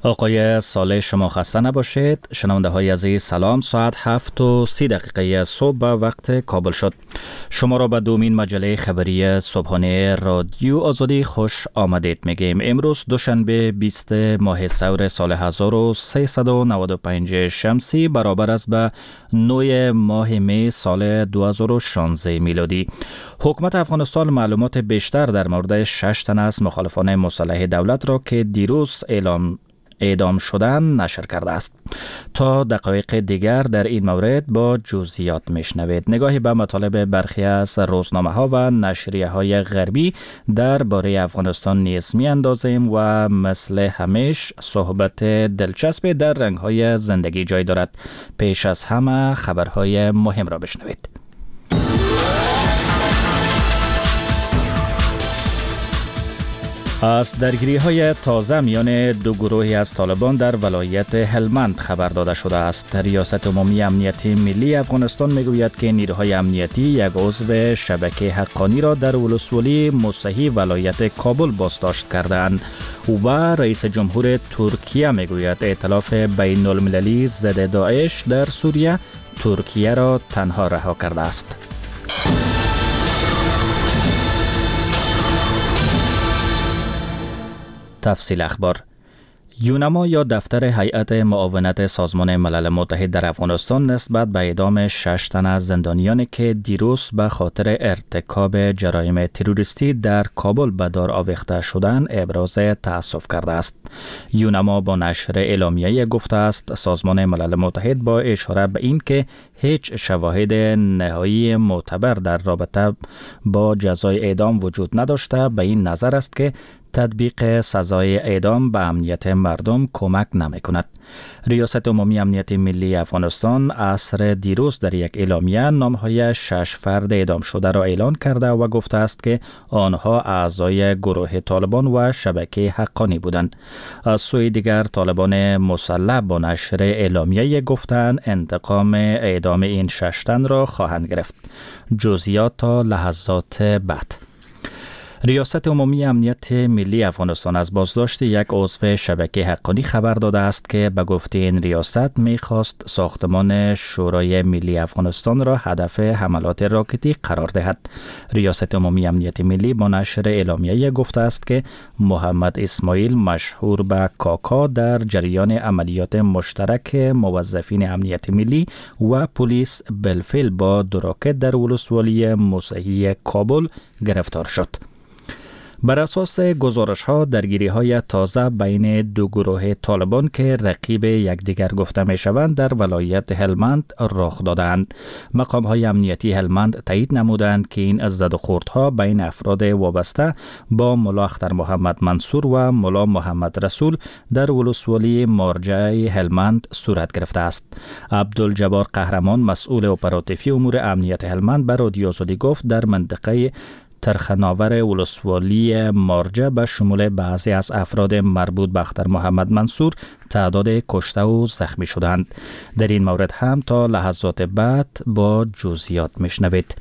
آقای صالح شما خسته نباشید. شنونده های عزیز سلام. ساعت 7:30 صبح به وقت کابل شد. شما را به دومین مجله خبری صبحانه رادیو آزادی خوش آمدید میگیم. امروز دوشنبه 20 ماه سور سال 1395 شمسی برابر است به 9 ماه می سال 2016 میلادی. حکومت افغانستان معلومات بیشتر در مورد 6 تن از مخالفان مسلح دولت را که دیروز اعدام شدن نشر کرده است. تا دقایق دیگر در این مورد با جزئیات میشنوید. نگاهی به مطالب برخی از روزنامه ها و نشریه های غربی درباره افغانستان نیز می اندازیم و مثل همیشه صحبت دلچسب در رنگ های زندگی جای دارد. پیش از همه خبرهای مهم را بشنوید. از درگیری های تازه میان دو گروهی از طالبان در ولایت هلمند خبر داده شده است. ریاست عمومی امنیتی ملی افغانستان میگوید که نیروهای امنیتی یک عضو شبکه حقانی را در ولسوالی موسهی ولایت کابل بازداشت کردند و رئیس جمهور ترکیه میگوید ائتلاف بین المللی ضد داعش در سوریه ترکیه را تنها رها کرده است. تفصیل اخبار. یونما یا دفتر هیئت معاونت سازمان ملل متحد در افغانستان نسبت به اعدام 6 تن از زندانیانی که دیروز به خاطر ارتکاب جرایم تروریستی در کابل به دار آویخته شدند ابراز تأسف کرده است. یونما با نشر اعلامیه گفته است سازمان ملل متحد با اشاره به این که هیچ شواهد نهایی معتبر در رابطه با جزای اعدام وجود نداشته به این نظر است که تطبیق سزای اعدام به امنیت مردم کمک نمی کند. ریاست عمومی امنیت ملی افغانستان عصر دیروز در یک اعلامیه نامهای 6 فرد اعدام شده را اعلان کرده و گفته است که آنها اعضای گروه طالبان و شبکه حقانی بودند. از سوی دیگر طالبان مسلح با نشر اعلامیه گفتند انتقام اعدام این 6 تن را خواهند گرفت. جزئیات تا لحظات بعد. ریاست عمومی امنیت ملی افغانستان از بازداشت یک عضو شبکه حقانی خبر داده است که به گفته این ریاست می‌خواست ساختمان شورای ملی افغانستان را هدف حملات راکتی قرار دهد. ریاست عمومی امنیت ملی با نشر اعلامیه گفته است که محمد اسماعیل مشهور به کاکا در جریان عملیات مشترک موظفین امنیت ملی و پلیس بالفعل با دو راکت در ولسوالی موسهی کابل گرفتار شد. بر اساس گزارش‌ها درگیری‌های تازه بین دو گروه طالبان که رقیب یکدیگر گفته می‌شوند در ولایت هلمند رخ دادند. مقام‌های امنیتی هلمند تایید نمودند که این زدوخوردها بین افراد وابسته با ملا اختر محمد منصور و ملا محمد رسول در ولسوالی مارجع هلمند صورت گرفته است. عبدالجبار قهرمان مسئول اپراتیفی امور امنیت هلمند به رادیو آزادی گفت در منطقه ترخناور ولسوالی مارجع به شمول بعضی از افراد مربوط به اختر محمد منصور تعداد کشته و زخمی شدند. در این مورد هم تا لحظات بعد با جزئیات میشنوید.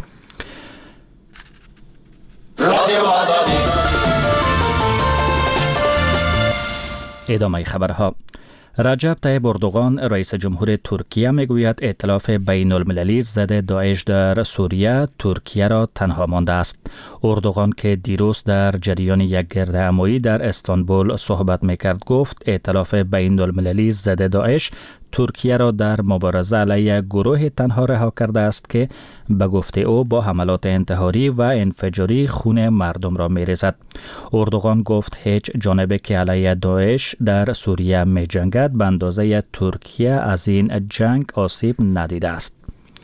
ادامه خبرها. رجب طیب اردوغان رئیس جمهور ترکیه میگوید ائتلاف بین المللی ضد داعش در سوریه ترکیه را تنها مانده است. اردوغان که دیروز در جریان یک گردهمایی در استانبول صحبت میکرد گفت ائتلاف بین المللی ضد داعش ترکیه را در مبارزه علیه گروه تنها رها کرده است که به گفته او با حملات انتحاری و انفجاری خون مردم را می‌ریزد. اردوغان گفت هیچ جانبی که علیه داعش در سوریه می‌جنگد به اندازه ترکیه از این جنگ آسیب ندیده است.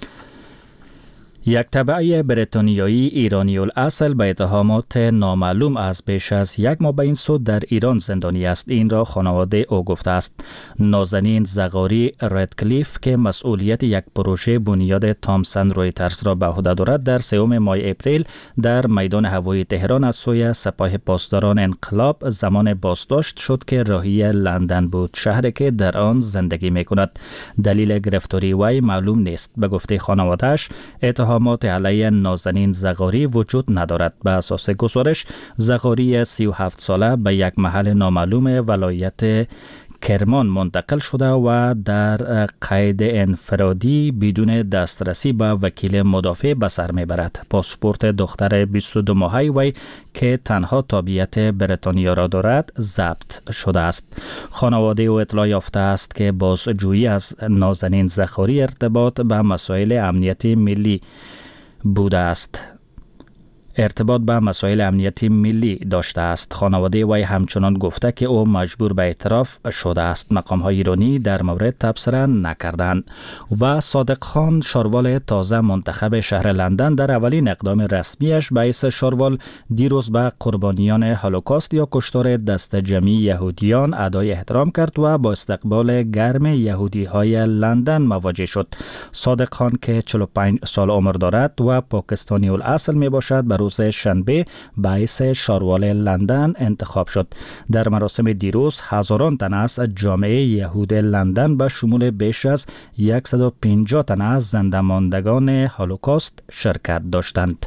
یک تبعه بریتانیایی ایرانی الاصل به اتهامات نامعلوم از بیش از یک ماه به این سو در ایران زندانی است. این را خانواده او گفته است. نازنین زغاری ردکلیف که مسئولیت یک پروژه بنیاد تامسن رویترز را به عهده دارد در 3 ماه اپریل در میدان هوایی تهران از سوی سپاه پاسداران انقلاب زمان بازداشت شد که راهی لندن بود، شهری که در آن زندگی می‌کند. دلیل گرفتاری وی معلوم نیست. به گفته خانواده‌اش اتهامات علیه نازنین زغاری وجود ندارد. به اساس گزارش زغاری 37 ساله به یک محل نامعلوم ولایت کرمان منتقل شده و در قید انفرادی بدون دسترسی به وکیل مدافع به سر میبرد. پاسپورت دختر 22 ماهه وی که تنها تابعیت بریتانیا را دارد ضبط شده است. خانواده او اطلاع یافته است که بازجویی از نازنین زخاری ارتباط به مسائل امنیتی ملی بوده است. ارتباط به مسائل امنیتی ملی داشته است. خانواده وی همچنان گفته که او مجبور به اعتراف شده است. مقام‌های ایرانی در مورد تبصره نکردند. و صادق خان شاروال تازه منتخب شهر لندن در اولین اقدام رسمیش به حیث شاروال دیروز به قربانیان هولوکاست یا کشتار دست جمعی یهودیان ادای احترام کرد و با استقبال گرم یهودی‌های لندن مواجه شد. صادق خان که 45 سال عمر دارد و پاکستانی الاصل می باشد به روز شنبه به حیث شاروال لندن انتخاب شد. در مراسم دیروز هزاران تن از جامعه یهود لندن به شمول بیش از 150 تن از زنده ماندگان هولوکاست شرکت داشتند.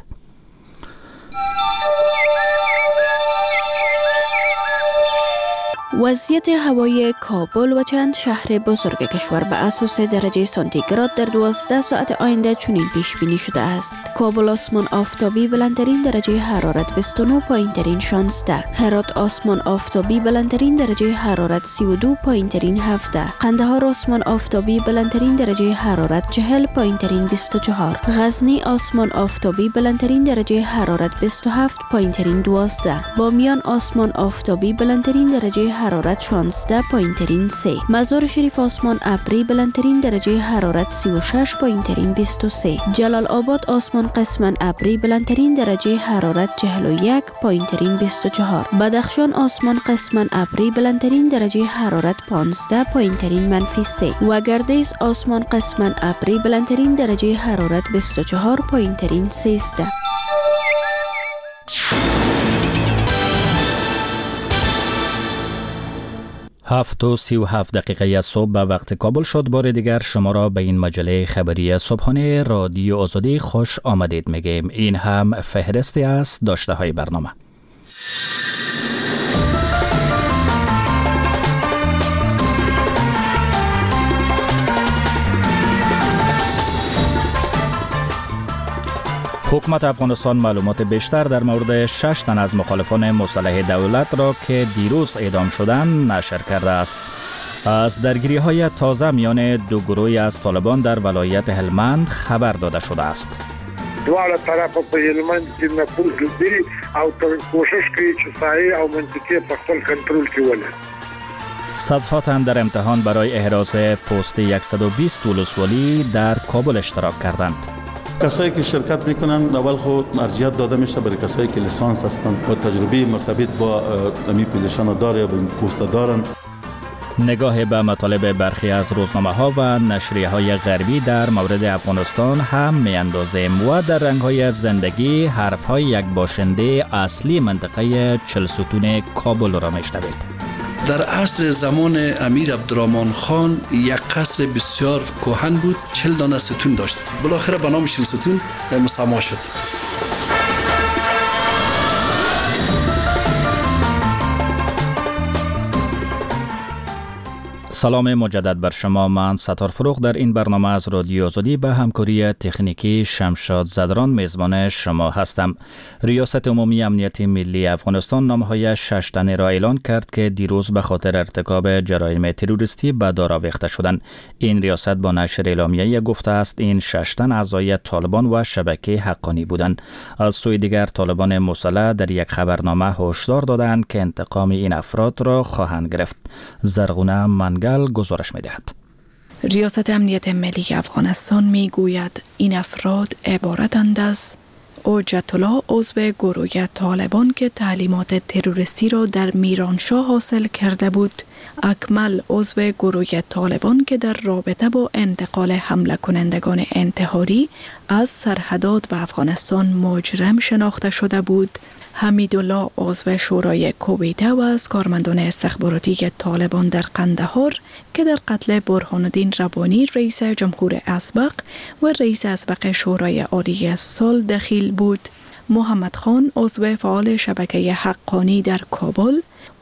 وضعیت هوای کابل و چند شهر بزرگ کشور به اساس درجه سانتیگراد در 12 ساعت آینده چنین پیش بینی شده است. کابل آسمان آفتابی بلندترین درجه حرارت 29، پایینترین 16. هرات آسمان آفتابی بلندترین درجه حرارت 32، پایینترین 17. قندهار آسمان آفتابی بلندترین درجه حرارت 40، پایینترین 24. غزنی آسمان آفتابی بلندترین درجه حرارت 27، پایینترین 12. بامیان آسمان آفتابی بلندترین درجه حرارت 16، پایینترین 3. مزار شریف آسمان ابری بلندترین درجه حرارت 36، پایینترین 23. جلال آباد آسمان قسما ابری بلندترین درجه حرارت 41، پایینترین 24. بدخشان آسمان قسما ابری بلندترین درجه حرارت 15، پایینترین -3. و گردیز آسمان قسما ابری بلندترین درجه حرارت 24، پایینترین 13. 7:37 از صبح به وقت کابل شد. بار دیگر شما را به این مجله خبری صبحانه رادیو آزادی خوش آمدید میگیم. این هم فهرستی از داشته های برنامه. حکومت افغانستان معلومات بیشتر در مورد 6 تن از مخالفان مسلح دولت را که دیروز اعدام شدند نشر کرده است. از درگیری‌های تازه میان دو گروه از طالبان در ولایت هلمند خبر داده شده است. دواړه طرفه په هلمند کې نفوذ لري او کوشش کوي چې ساحې او منطقې په خپل کنټرول کې ولري. صدها تن در امتحان برای احراز پست 120 ولسوالی در کابل اشتراک کردند. کسایی که شرکت میکنن اول خود ارجحیت داده میشه برای کسایی که لیسانس هستند و تجربه مرتبط با امی پوزیشن داره یا با این پست دارن. نگاه به مطالب برخی از روزنامه ها و نشریه های غربی در مورد افغانستان هم می اندازیم و در رنگ های زندگی حرف های یک باشنده اصلی منطقه 40 ستون کابل را می شنوید. در عصر زمان امیر عبدالرحمن خان یک قصر بسیار کهن بود، 40 دانه ستون داشت. بالاخره به نام 40 ستون مسما شد. سلام مجدد بر شما. من ستار فروغ در این برنامه از رادیو آزادی به همکاری تکنیکی شمشاد زدران میزبان شما هستم. ریاست عمومی امنیت ملی افغانستان نامهای 6 تن را اعلان کرد که دیروز به خاطر ارتکاب جرایم تروریستی به دار آویخته شدند. این ریاست با نشر اعلامیه گفته است این 6 تن اعضای طالبان و شبکه حقانی بودند. از سوی دیگر طالبان مسلح در یک خبرنامه هشدار دادند که انتقام این افراد را خواهند گرفت. زرغونه منگل گزارش می‌دهد. ریاست امنیت ملی افغانستان میگوید این افراد عبارتند از حجت الله عضو گروه طالبان که تعلیمات تروریستی را در میرانشاه حاصل کرده بود، اکمل عضو گروه طالبان که در رابطه با انتقال حمله کنندگان انتحاری از سرحدات به افغانستان مجرم شناخته شده بود، حمیدالله عضو شورای کویته و از کارمندان استخباراتی طالبان در قندهار که در قتل برهان الدین ربانی رئیس جمهور اسبق و رئیس اسبق شورای عالی سال دخیل بود، محمد خان عضو فعال شبکه حقانی در کابل،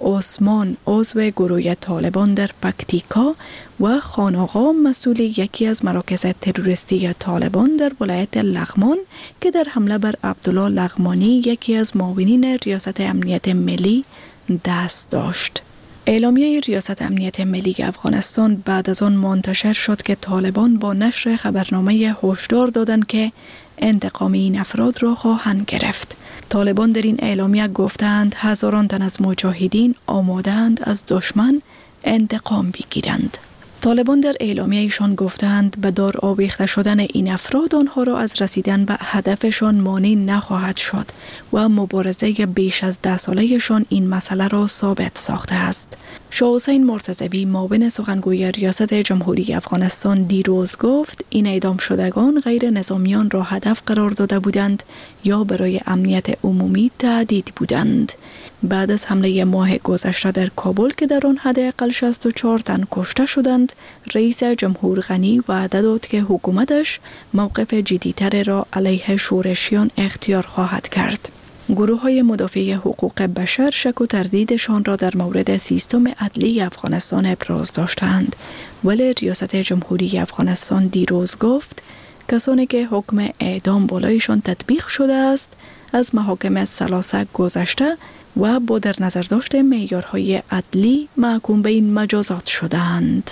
عثمان عضو گروه طالبان در پکتیکا و خان آقا مسئول یکی از مراکز تروریستی طالبان در ولایت لغمان که در حمله بر عبدالله لغمانی یکی از معاونین ریاست امنیت ملی دست داشت. اعلامیه ریاست امنیت ملی افغانستان بعد از آن منتشر شد که طالبان با نشر خبرنامه هشدار دادند که انتقام این افراد را خواهند گرفت. طالبان در این اعلامیه گفتند هزاران تن از مجاهدین آماده‌اند از دشمن انتقام بگیرند. طالبان در اعلامیه ایشان گفتند به دار آویخته شدن این افراد آنها را از رسیدن به هدفشان مانع نخواهد شد و مبارزه بیش از 10 سالهشان این مسئله را ثابت ساخته است. شاه حسین مرتضوی معاون سخنگوی ریاست جمهوری افغانستان دیروز گفت این اعدام شدگان غیر نظامیان را هدف قرار داده بودند یا برای امنیت عمومی تهدید بودند. بعد از حمله ماه گذشته در کابل که در آن حداقل 64 تن کشته شدند، رئیس جمهور غنی وعده داد که حکومتش موقف جدی‌تر را علیه شورشیان اختیار خواهد کرد. گروه‌های مدافع حقوق بشر شک و تردیدشان را در مورد سیستم عدلی افغانستان ابراز داشتند، ولی ریاست جمهوری افغانستان دیروز گفت کسانی که حکم اعدام بالایشان تطبیق شده است از محاکم ثلاثه گذشته و با در نظر داشت معیارهای عدلی محکوم به این مجازات شدند.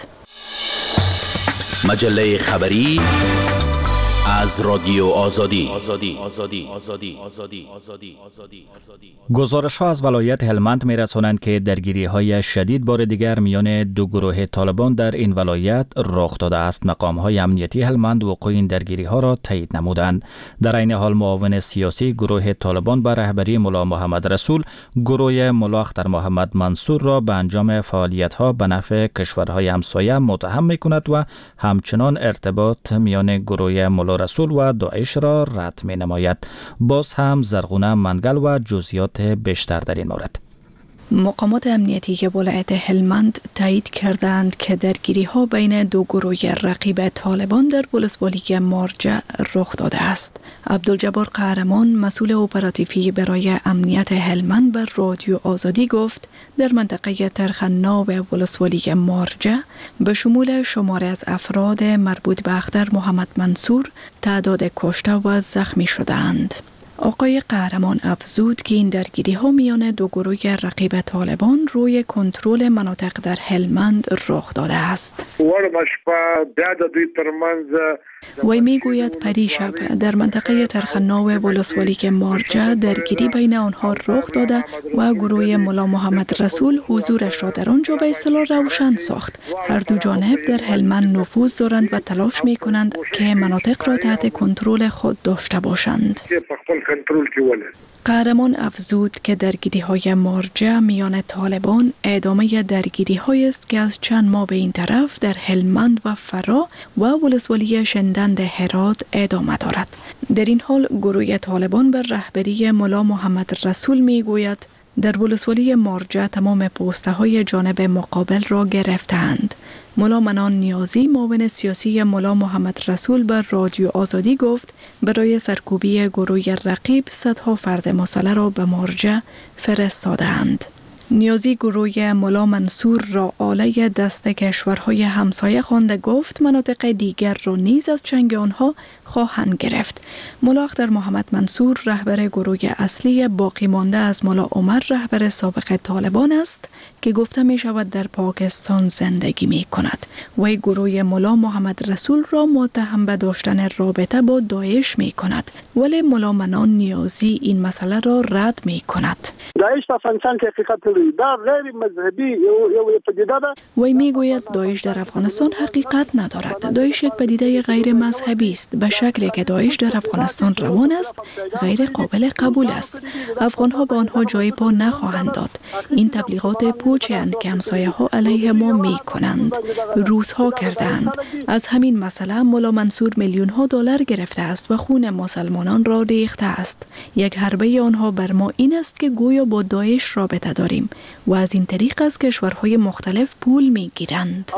مجله خبری از رادیو آزادی. گزارش ها از ولایت هلمند می رسانند که درگیری های شدید بار دیگر میان دو گروه طالبان در این ولایت رخ داده است. مقام های امنیتی هلمند وقوع این درگیری ها را تایید نمودند. در این حال معاون سیاسی گروه طالبان به رهبری ملا محمد رسول گروه ملا اختر محمد منصور را به انجام فعالیت ها به نفع کشورهای همسایه متهم می کند و همچنان ارتباط میان گروه ملا رسول و داعش را رد می نماید. باز هم زرغونه منگل و جزئیات بیشتر در این مورد. مقامات امنیتی ولایت هلمند تایید کردند که درگیری ها بین دو گروه رقیب طالبان در ولسوالی مارجه رخ داده است. عبدالجبار قهرمان مسئول اپراتیوی برای امنیت هلمند بر رادیو آزادی گفت در منطقه ترخناو ولسوالی مارجه به شمول شماره از افراد مربوط به اختر محمد منصور تعداد کشته و زخمی شدند. آقای قهرمان افزود که این درگیری ها میان دو گروه رقیب طالبان روی کنترل مناطق در هلمند رخ داده است. وی میگوید پریشب در منطقه ترخناو ولسوالی مارجه درگیری بین آنها رخ داده و گروه ملا محمد رسول حضورش را در آنجا به اصطلاح روشن ساخت. هر دو جانب در هلمند نفوذ دارند و تلاش می کنند که مناطق را تحت کنترل خود داشته باشند. قهرمان افزود که درگیری های مارجه میان طالبان ادامه درگیری های است که از چند ماه به این طرف در هلمند و فرا و ولسوالی شندند هرات ادامه دارد. در این حال گروه طالبان بر رهبری ملا محمد رسول می گوید در ولسوالی مارجه تمام پوسته های جانب مقابل را گرفتند. ملا منان نیازی معاون سیاسی ملا محمد رسول بر رادیو آزادی گفت برای سرکوبی گروه رقیب صدها فرد مسلح را به مارجه فرستادند. نیازی گروه ملا منصور را آله دست کشورهای همسایه خوانده گفت مناطق دیگر را نیز از چنگ آنها خواهند گرفت. ملا اختر محمد منصور رهبر گروه اصلی باقی مانده از ملا عمر رهبر سابق طالبان است که گفته می شود در پاکستان زندگی می کند. وی گروه ملا محمد رسول را متهم به داشتن رابطه با داعش می کند، ولی ملا منان نیازی این مسئله را رد می کند. داعش تا افغانستان که حقیقت لري دا غیر مذهبی یو پدیده ده. وی میگوید داعش در افغانستان حقیقت ندارد. داعش یک پدیده غیر مذهبی است. به شکلی که داعش در افغانستان روان است غیر قابل قبول است. افغانها به آنها جای پا نخواهند داد. این تبلیغات پوچی اند که همسایه ها علیه ما می کنند. روزها کردند. از همین مسئله ملا منصور میلیون ها دلار گرفته است و خون مسلمانان را ریخته است. یک حربه آنها بر ما این است که گویا با داعش رابطه داریم. داریم و از این طریق از کشورهای مختلف پول میگیرند.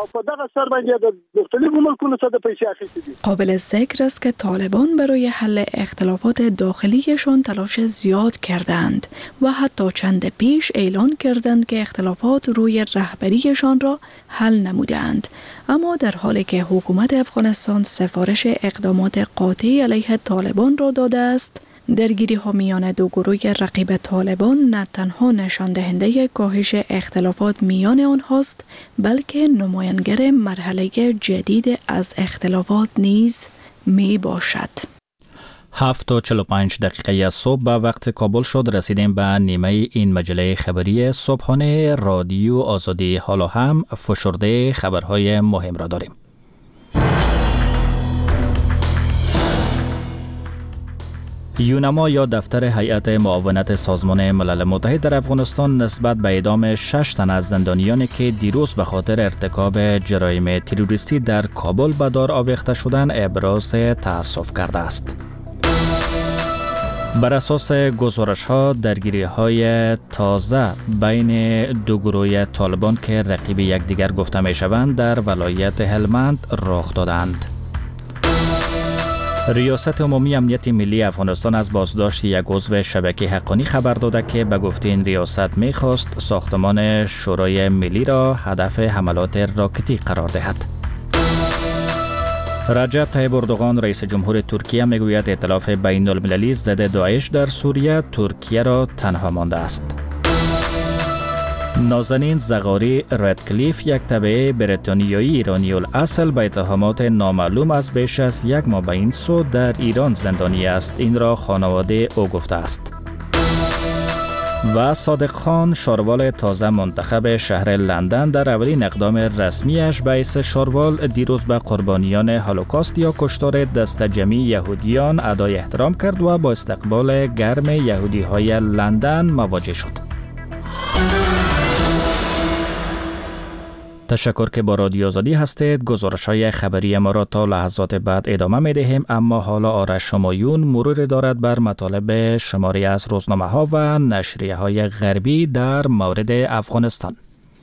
قابل ذکر است که طالبان برای حل اختلافات داخلیشان تلاش زیاد کردند و حتی چند پیش اعلان کردند که اختلافات روی رهبریشان را حل نمودند، اما در حالی که حکومت افغانستان سفارش اقدامات قاطع علیه طالبان را داده است، درگیری ها میان دو گروه رقیب طالبان نه تنها نشان دهنده کاهش اختلافات میان آنهاست، بلکه نمایانگر مرحله جدید از اختلافات نیز می باشد. 7:45 صبح به وقت کابل شد. رسیدیم به نیمه این مجله خبری صبحانه رادیو آزادی. حالا هم فشرده خبرهای مهم را داریم. یونما یا دفتر هیئت معاونت سازمان ملل متحد در افغانستان نسبت به اعدام 6 تن از زندانیانی که دیروز به خاطر ارتکاب جرایم تروریستی در کابل به دار آویخته شدند ابراز تأسف کرده است. بر اساس گزارش‌ها درگیری‌های تازه بین دو گروه طالبان که رقیب یکدیگر گفته می‌شوند در ولایت هلمند رخ دادند. ریاست عمومی امنیت ملی افغانستان از بازداشت یک عضو شبکه حقانی خبر داده که به گفته این ریاست می‌خواست ساختمان شورای ملی را هدف حملات راکتی قرار دهد. رجب طیب اردوغان رئیس جمهور ترکیه میگوید ائتلاف بین المللی ضد داعش در سوریه ترکیه را تنها مانده است. نازنین زغاری ردکلیف یک تبع بریتانیایی ایرانی الاصل به اتهامات نامعلوم از بیش از یک ماه به این سو در ایران زندانی است. این را خانواده او گفته است. و صادق خان شاروال تازه منتخب شهر لندن در اولین اقدام رسمیش به حیث شاروال دیروز به قربانیان هولوکاست یا کشتار دست جمعی یهودیان ادای احترام کرد و با استقبال گرم یهودی‌های لندن مواجه شد. تشکر که با رادیو آزادی هستید. گزارش‌های خبری ما را تا لحظات بعد ادامه می‌دهیم، اما حالا آرش شمایون مرور دارد بر مطالب شماری از روزنامه‌ها و نشریه‌های غربی در مورد افغانستان.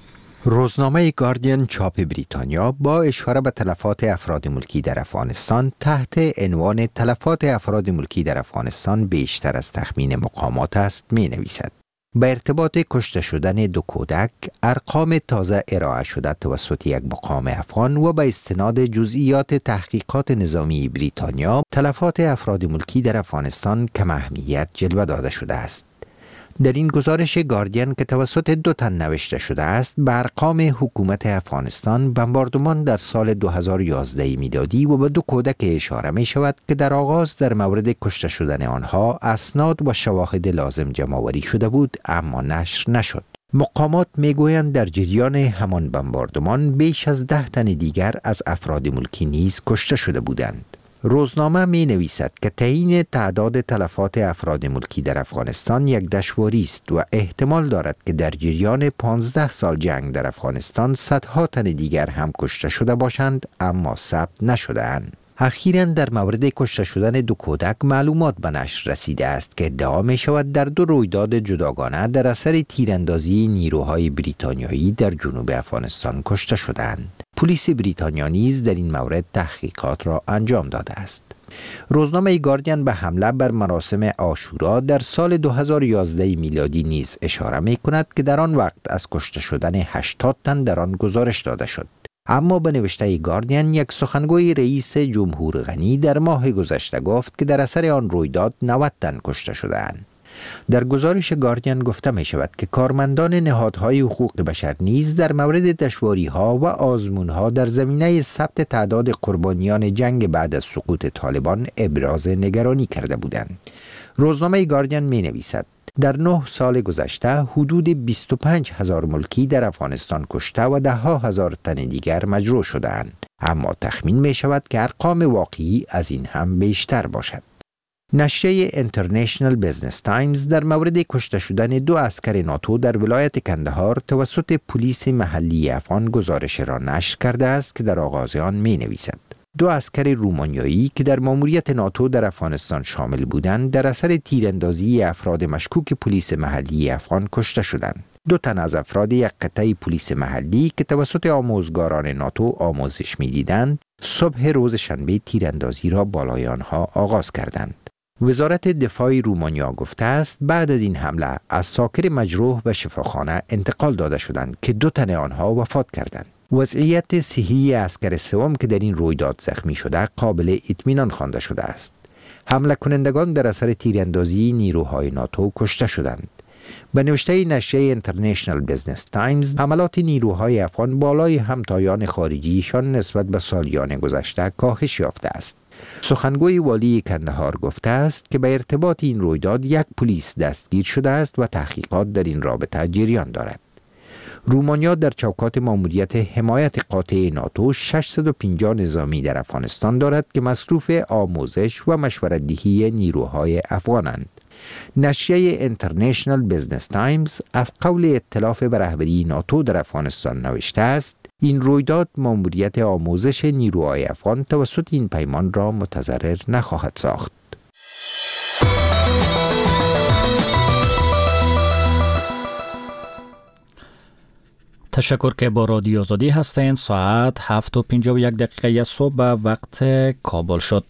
روزنامه گاردین چاپ بریتانیا با اشاره به تلفات افراد ملکی در افغانستان تحت عنوان تلفات افراد ملکی در افغانستان بیشتر از تخمین مقامات است می‌نویسد. به ارتباط کشته شدن دو کودک، ارقام تازه ارائه شده توسط یک مقام افغان و به استناد جزئیات تحقیقات نظامی بریتانیا، تلفات افراد ملکی در افغانستان کم اهمیت جلوه داده شده است. در این گزارش گاردین که توسط 2 تن نوشته شده است، به ارقام حکومت افغانستان بمباردمان در سال 2011 میلادی و به 2 کودک اشاره می شود که در آغاز در مورد کشته شدن آنها اسناد و شواهد لازم جمع‌آوری شده بود، اما نشر نشد. مقامات میگویند در جریان همان بمباردمان بیش از 10 تن دیگر از افراد ملکی نیز کشته شده بودند. روزنامه می نویسد که تعیین تعداد تلفات افراد ملکی در افغانستان یک دشواری است و احتمال دارد که در جریان 15 سال جنگ در افغانستان صدها تن دیگر هم کشته شده باشند، اما ثبت نشده‌اند. اخیراً در مورد کشته شدن 2 کودک معلومات به نشر رسیده است که ادعا می شود در 2 رویداد جداگانه در اثر تیراندازی نیروهای بریتانیایی در جنوب افغانستان کشته شدند. پلیس بریتانیا نیز در این مورد تحقیقات را انجام داده است. روزنامه گاردین به حمله بر مراسم عاشورا در سال 2011 میلادی نیز اشاره می کند که در آن وقت از کشته شدن 80 تن در آن گزارش داده شد. اما به نوشته گاردین، یک سخنگوی رئیس جمهور غنی در ماه گذشته گفت که در اثر آن رویداد 90 تن کشته شده‌اند. در گزارش گاردین گفته می شود که کارمندان نهادهای حقوق بشر نیز در مورد دشواری‌ها و آزمون‌ها در زمینه ثبت تعداد قربانیان جنگ بعد از سقوط طالبان ابراز نگرانی کرده بودند. روزنامه گاردین می نویسد در 9 سال گذشته حدود 25,000 ملکی در افغانستان کشته و 10,000 تن دیگر مجروح شده‌اند، اما تخمین می شود که ارقام واقعی از این هم بیشتر باشد. نشریه اینترنشنال بزنس تایمز در مورد کشته شدن 2 عسکر ناتو در ولایت کندهار توسط پلیس محلی افغان گزارش را نشر کرده است که در آغاز آن می نویسد 2 عسکر رومانیایی که در ماموریت ناتو در افغانستان شامل بودند در اثر تیراندازی افراد مشکوک پلیس محلی افغان کشته شدند. 2 تن از افراد یک قطعه پلیس محلی که توسط آموزگاران ناتو آموزش می‌دیدند، صبح روز شنبه تیراندازی را بالای آنها آغاز کردند. وزارت دفاع رومانیا گفته است بعد از این حمله از ساکر مجروح به شفاخانه انتقال داده شدند که 2 تن آنها وفات کردند. وضعیت صحی عسکر سوم که در این رویداد زخمی شده قابل اطمینان خوانده شده است. حمله کنندگان در اثر تیراندازی نیروهای ناتو کشته شدند. به نوشته نشریه اینترنشنال بزنس تایمز، حملات نیروهای افغان بالای همتایان خارجیشان نسبت به سالیان گذشته کاهش یافته است. سخنگوی والی کندهار گفته است که به ارتباط این رویداد 1 پلیس دستگیر شده است و تحقیقات در این رابطه جریان دارد. رومانیا در چوکات ماموریت حمایت قاطع ناتو 650 نظامی در افغانستان دارد که مصروف آموزش و مشورت‌دهی نیروهای افغانند. نشریه اینترنشنال بزنس تایمز از قول ائتلاف به رهبری ناتو در افغانستان نوشته است این رویداد ماموریت آموزش نیروهای افغان توسط این پیمان را متضرر نخواهد ساخت. تشکر که با رادیو آزادی هستین. ساعت 7:51 صبح به وقت کابل شد.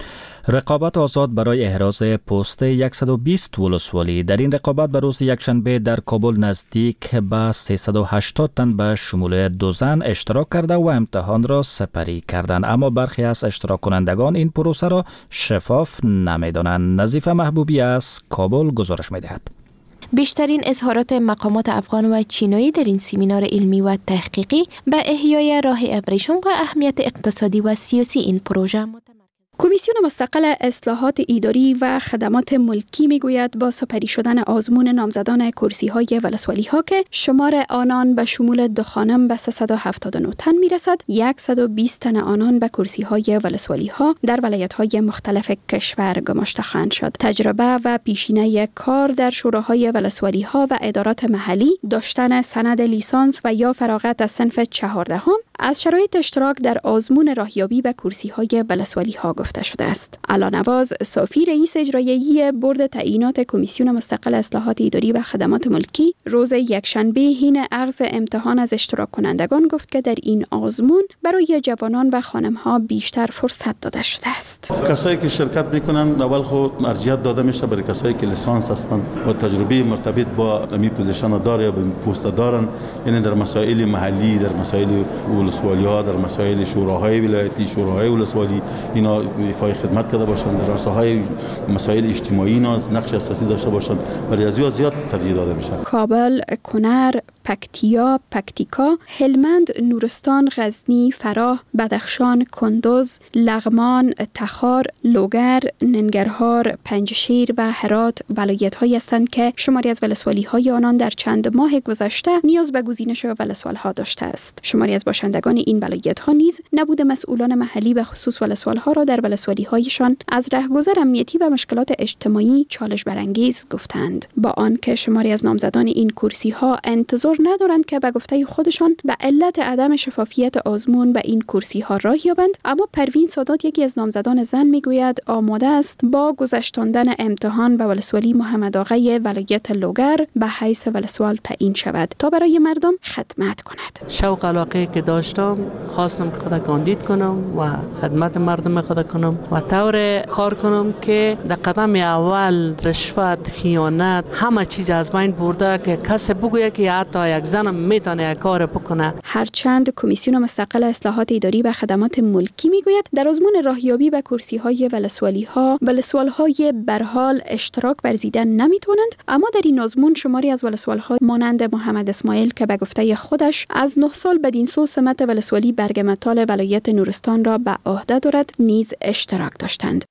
رقابت آزاد برای احراز پست 120 ولسوالی. در این رقابت به روز یکشنبه در کابل نزدیک به 380 تن به شمول 2 زن اشتراک کرده و امتحان را سپری کردند، اما برخی از اشتراک کنندگان این پروسه را شفاف نمی‌دانند. نظیفه محبوبی از کابل گزارش می‌دهد. بیشترین اظهارات مقامات افغان و چینایی در این سمینار علمی و تحقیقی به احیای راه ابریشم و اهمیت اقتصادی و سیاسی این پروژه کمیسیون مستقل اصلاحات اداری و خدمات ملکی میگوید با سپری شدن آزمون نامزدان کرسی‌های ولسوالی‌ها که شمار آنان به شمول 2 خانم به 379 تن میرسد، 120 تن آنان به کرسی‌های ولسوالی‌ها در ولایت‌های مختلف کشور گماشته خواهند شد. تجربه و پیشینه کار در شوراهای ولسوالی‌ها و ادارات محلی، داشتن سند لیسانس و یا فراغت از صنف 14 از شرایط اشتراک در آزمون راهیابی به کرسی‌های ولسوالی‌ها گفته شده است. علانواز صافی رئیس اجرایی بورد تعیینات کمیسیون مستقل اصلاحات اداری و خدمات ملکی روز یکشنبه حین اخذ امتحان از اشتراک کنندگان گفت که در این آزمون برای جوانان و خانم‌ها بیشتر فرصت داده شده است. کسایی که شرکت میکنن اول خود ارجحیت داده میشه برای کسایی که لیسانس هستن و تجربه مرتبط با امی پوزیشن داره یا به پست دارن، یعنی در مسائل محلی، در مسائل ولسوالی‌ها، در مسائل شوراهای ولایتی، شوراهای ولسوالی اینا ایفای خدمت کرده باشند، در رساهای مسائل اجتماعی نقش اساسی داشته باشند. برای از زیاد ترجیح داده میشه. کابل، کنر، پکتیا، پکتیکا، هلمند، نورستان، غزنی، فراه، بدخشان، کندوز، لغمان، تخار، لوگر، ننگرهار، پنجشیر و هرات ولایت‌هایی هستند که شماری از ولسوالی‌های آنان در چند ماه گذشته نیاز به گزینش ولسوال‌ها داشته است. شماری از باشندگان این ولایت‌ها نیز نبود مسئولان محلی به خصوص ولسوال‌ها را در ولسوالی‌هایشان از رهگذر امنیتی و مشکلات اجتماعی چالش برانگیز گفتند. با آنکه شماری از نامزدان این کرسی‌ها انتظار ندارند که به گفته خودشان به علت عدم شفافیت آزمون به این کرسی‌ها راه یابند، اما پروین سادات یکی از نامزدان زن میگوید آماده است با گذشتاندن امتحان به ولسوالی محمد آقای ولایت لوگر به حیث ولسوال تعیین شود تا برای مردم خدمت کند. شوق علاقه که داشتم خواستم که خود کاندید کنم و خدمت مردم خود کنم و طور کار کنم که در قدم اول رشوت، خیانت، همه چیز از بین برده که کسی بگویه که حتی یک زنم میتونه کار بکنه. هرچند کمیسیون مستقل اصلاحات اداری و خدمات ملکی میگوید در آزمون راهیابی به کرسی‌های ولسوالی‌ها ولسوال‌های برحال اشتراک ورزیدن نمیتونند، اما در این آزمون شماری از ولسوال‌ها مانند محمد اسماعیل که به گفته خودش از 9 سال بدین سو سمت ولسوالی برگمتال ولایت نورستان را به عهده دارد نیز اشتراک داشتند.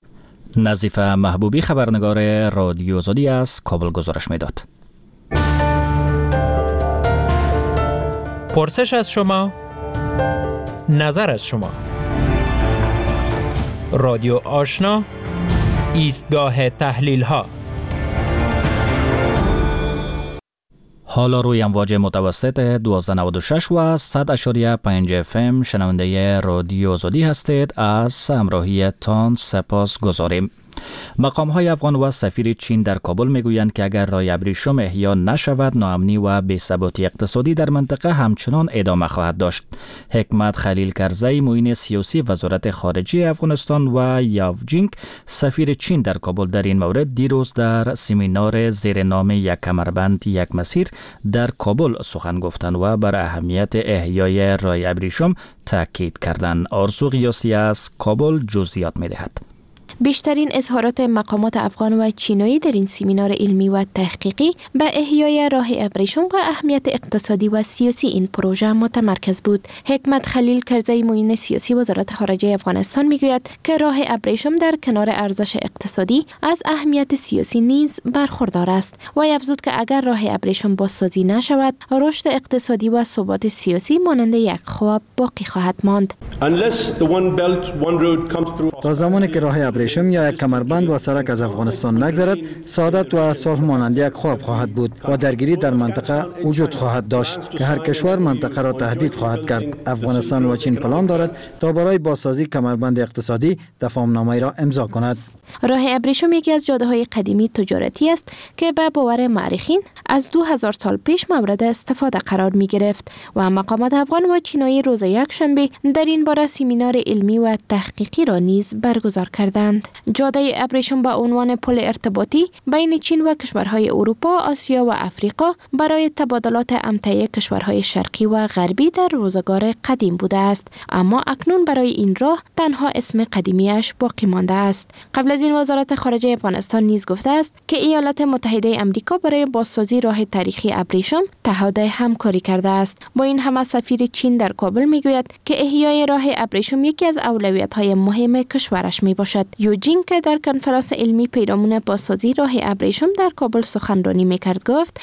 نظیفه محبوبی خبرنگار رادیو آزادی از کابل گزارش میداد. پرسش از شما، نظر از شما. رادیو آشنا، ایستگاه تحلیل ها. حالا روی امواج متوسط 1296 و 100.5 FM شنونده رادیو آزادی هستید. از همراهیتان سپاس گذاریم. مقام‌های افغان و سفیر چین در کابل میگویند که اگر راه ابریشم احیا نشود، ناامنی و بی‌ثباتی اقتصادی در منطقه همچنان ادامه خواهد داشت. حکمت خلیل کرزی، معین سیاسی وزارت خارجه افغانستان و یاو جینگ، سفیر چین در کابل، در این مورد دیروز در سمینار زیر نام یک کمربند یک مسیر در کابل سخن گفتند و بر اهمیت احیای راه ابریشم تاکید کردند. آرزو قیاسی از کابل جزئیات می‌دهد. بیشترین اظهارات مقامات افغان و چینایی در این سمینار علمی و تحقیقی به احیای راه ابریشم و اهمیت اقتصادی و سیاسی این پروژه متمرکز بود. حکمت خلیل کرزی، معین سیاسی وزارت خارجه افغانستان میگوید که راه ابریشم در کنار ارزش اقتصادی از اهمیت سیاسی نیز برخوردار است و افزود که اگر راه ابریشم بازسازی نشود، رشد اقتصادی و ثبات سیاسی مانند یک خواب باقی خواهد ماند. تا زمانی که راه ابریشم یا یک کمربند و سرک از افغانستان نگذرد، سعادت و صلح مانند یک خواب خواهد بود و درگیری در منطقه وجود خواهد داشت که هر کشور منطقه را تهدید خواهد کرد. افغانستان و چین پلان دارد تا برای بازسازی کمربند اقتصادی تفاهم‌نامه را امضا کند. راه ابریشم یکی از جاده‌های قدیمی تجارتی است که به باور مورخین از 2000 سال پیش مورد استفاده قرار می گرفت و مقامات افغان و چینایی روز یکشنبه در این باره سمینار علمی و تحقیقی را نیز برگزار کردند. جاده ابریشم به عنوان پل ارتباطی بین چین و کشورهای اروپا، آسیا و افریقا برای تبادلات امتعه کشورهای شرقی و غربی در روزگار قدیم بوده است، اما اکنون برای این راه تنها اسم قدیمیش باقی مانده است. قبل از این وزارت خارجه افغانستان نیز گفته است که ایالات متحده امریکا برای بازسازی راه تاریخی ابریشم تعهد همکاری کرده است. با این همه سفیر چین در کابل میگوید که احیای راه ابریشم یکی از اولویت‌های مهم کشورش میباشد. یو جینگ که در کنفرانس علمی پیرامون بازسازی راه ابریشم در کابل سخنرانی میکرد گفت: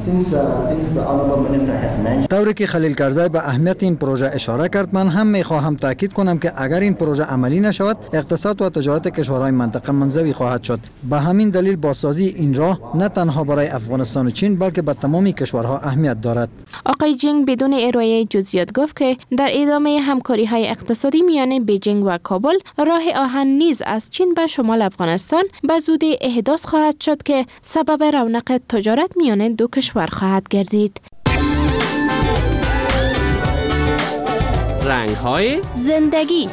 طوری که خلیل کرزی به اهمیت این پروژه اشاره کرد، من هم میخواهم تاکید کنم که اگر این پروژه عملی نشود، اقتصاد و تجارت کشورهای منطقه منزوی خواهد شد. به همین دلیل بازسازی این راه نه تنها برای افغانستان و چین بلکه به تمام کشورها اهمیت دارد. آقای جینگ بدون ارائه جزئیات گفت که در ادامه همکاری‌های اقتصادی میان بیجینگ و کابل، راه آهن نیز از چین به شمال افغانستان به زودی احداث خواهد شد که سبب رونق تجارت میان دو کشور خواهد گردید. رنگ‌های زندگی.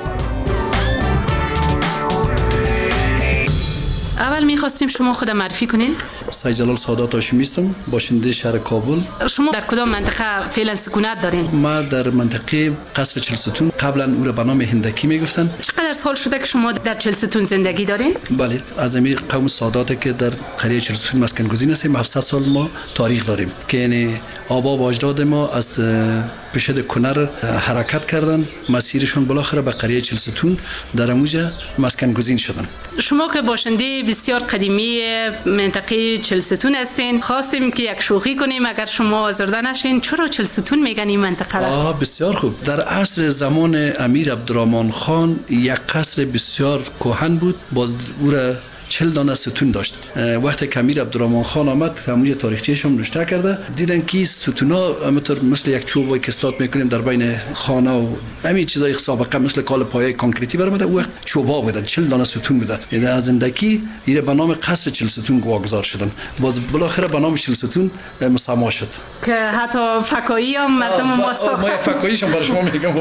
اول می‌خواستیم شما خود معرفی کنین. سید جلال سادات هاشمی هستم، باشنده شهر کابل. شما در کدام منطقه فعلا سکونت دارین؟ ما در منطقه قصر چهلستون، قبلا او را به نام هندکی میگفتن. چقدر سال شده که شما در چهلستون زندگی دارین؟ بله، از این قوم سادات که در قریه چهلستون مسکن گزین هستیم. 700 سال ما تاریخ داریم که یعنی آبا و اجداد ما از پیشد کنر حرکت کردن، مسیرشون بالاخره به قریه چهلستون در اموجه مسکن گزین شدن. شما که باشنده بسیار قدیمی منطقه چهلستون هستین، خواستیم که یک شوخی کنیم اگر شما آزرده نشین. چرا چهلستون میگن این منطقه را؟ بسیار خوب. در عصر زمان امیر عبدالرحمن خان یک قصر بسیار کهن بود، باز او را 40 دانه ستون داشت. وقتی که امیر عبدالرحمن خان آمد، تمویل تاریخچه‌اش هم نوشته کرده، دیدن که ستونا مثل یک چوبی که استاد میکنیم در بین خانه و همین چیزای سابقه مثل کال پایه کانکریتی برآمده، او وقت چوبا بودن، 40 دانه ستون بوده. یعنی از زندگی ایره به نام قصر چهلستون واگذار شدن. باز بالاخره به نام چهلستون مسما شد که حتی فکایی هم مردم ما ساختن. ما یک فکاییش هم برای شما میگم.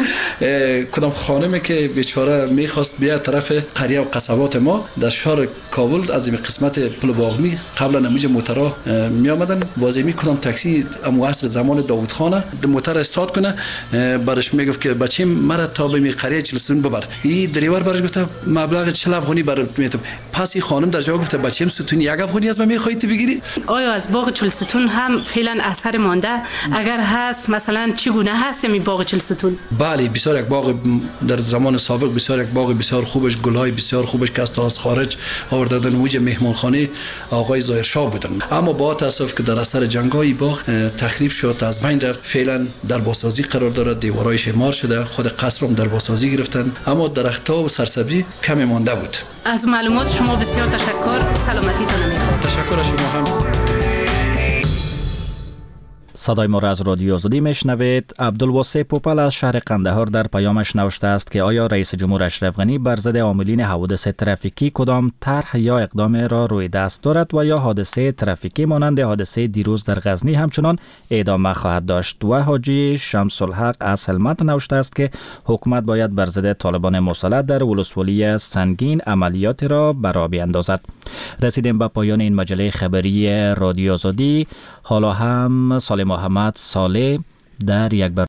ببخشید، کدام خانمی که بیچاره میخواست بیاد طرف قریه و قصبات ما در شهر کابل از این قسمت پل باغمی قبلا نموج موترها می آمدن، بازمی کدام تاکسی امو عصر زمان داوود خانه موتر استارت کنه، برش میگفت که بچه‌م مرا تا به می قریه چهلستون ببر. این دریور برش گفت مبلغ 40 افغانی برات میتم. پس این خانم در جواب گفت بچه‌م ستون 1 افغانی از من میخوای تو بگیری؟ آیا از باغ چهلستون هم فعلا اثر مانده؟ اگر هست مثلا چگونه هست می باغ چهلستون؟ بله، بسیار یک باغ در زمان سابق بسیار یک باغ بسیار خوبش، گلای بسیار خوبش که از خارج آوردن موج مهمانخانه آقای ظاهرشاه بودن. اما با تاسف که در اثر جنگ‌های باغ تخریب شد، از بین رفت. فعلا در بازسازی قرار دارد، دیوارایش اعمار شده، خود قصر هم در بازسازی گرفتن، اما درخت‌ها و سرسبزی کمی مانده بود. از معلومات شما بسیار تشکر. سلامتیتان می‌خوام. تشکر از شما هم. صدای ما را از رادیو آزادی میشنوید. عبدالواسع پوپل از شهر قندهار در پیامش نوشته است که آیا رئیس جمهور اشرف غنی بر ضد عاملین حوادث ترافیکی کدام طرح یا اقدام را روی دست دارد و یا حادثه ترافیکی مانند حادثه دیروز در غزنی همچنان ادامه خواهد داشت؟ و حاجی شمس الحق از هلمند نوشته است که حکومت باید بر ضد طالبان مسلح در ولسوالی سنگین عملیات را برا بیاندازد. رسیدیم به پایان این مجله خبری رادیو آزادی. حالا هم سال محمد صالح در یک